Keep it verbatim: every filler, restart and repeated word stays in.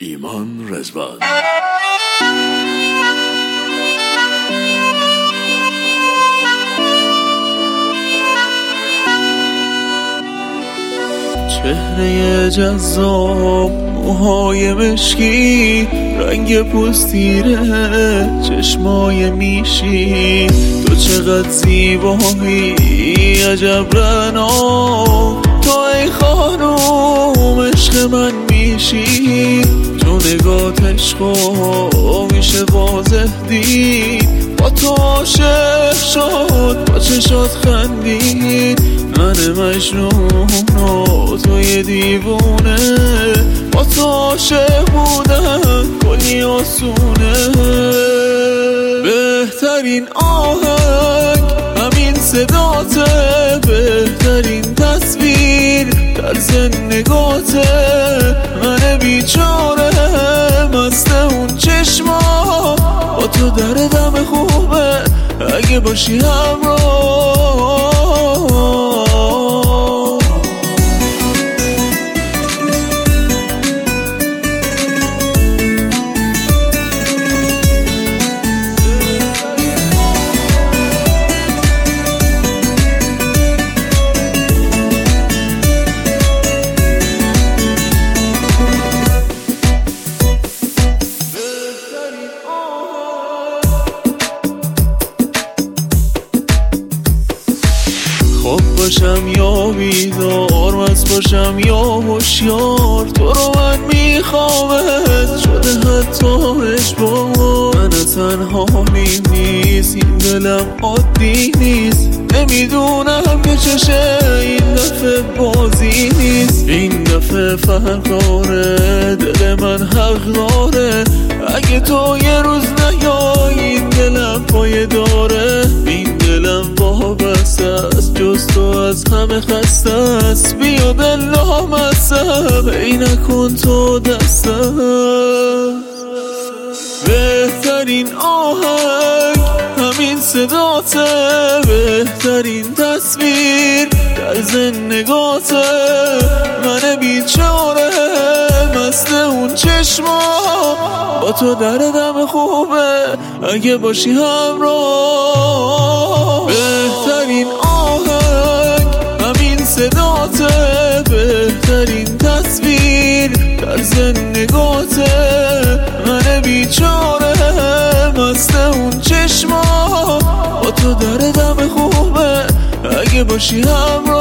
ایمان رضوان. چهره جذاب، موهای مشکی، رنگ پوست تیره، چشمای میشی، تو چقدر زیبایی، عجب رنا، تو ای خانوم عشق من میشی، تو نگات عشقو میشه واضح دید، با تو عاشق شد، با چشات خندید، من مجنون و توی دیوونه، با تو عاشق بودن کلی آسونه. بهترین آهنگ همین صداته، بهترین تصویر در زندگاته، من بیچاره مست اون چشما، با تو دردم خوبه اگه باشی همراه. خواب باشم یا بیدار، مست باشم یا هوشیار، تو رو من میخوامت شده حتی اجبار. من تنهاییم نیست، این دلم عادی نیست، نمیدونم که چشه این دفعه بازی نیست، این دفعه فرق داره، دل من حق داره، اگه تو یه روز نیای این دلم پایه داره، این دلم وابسته است، جز تو از همه خسته است، بیا دل لامصب ای نکن تو دسته. بهترین آهنگ همین صداته، بهترین تصویر در زندگاته، من بیچاره مست اون چشما، با تو دردم خوبه اگه باشی همراه. بهترین آهنگ همین صداته، بهترین تصویر در زندگاته، من بیچاره مست اون چشما، با تو دردم خوبه اگه باشی همراه.